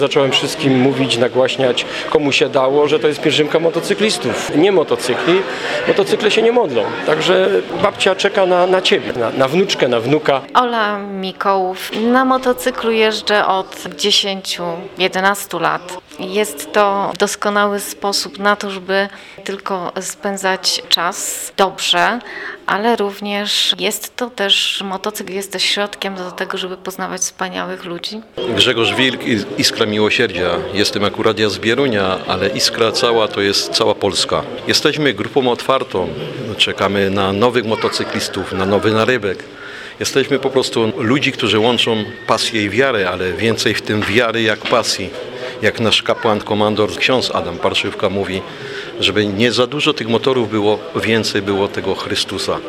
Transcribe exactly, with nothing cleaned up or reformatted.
Zacząłem wszystkim mówić, nagłaśniać, komu się dało, że to jest pielgrzymka motocyklistów, nie motocykli. Motocykle się nie modlą, także babcia czeka na, na ciebie, na, na wnuczkę, na wnuka. Ola Mikołów. Na motocyklu jeżdżę od dziesięciu jedenastu lat. Jest to doskonały sposób na to, żeby tylko spędzać czas dobrze, ale również jest to też, motocykl jest też środkiem do tego, żeby poznawać wspaniałych ludzi. Grzegorz Wilk, Iskra Miłosierdzia. Jestem akurat ja z Bierunia, ale Iskra cała to jest cała Polska. Jesteśmy grupą otwartą, czekamy na nowych motocyklistów, na nowy narybek. Jesteśmy po prostu ludzi, którzy łączą pasję i wiarę, ale więcej w tym wiary jak pasji. Jak nasz kapłan, komandor, ksiądz Adam Parszywka mówi, żeby nie za dużo tych motorów było, więcej było tego Chrystusa.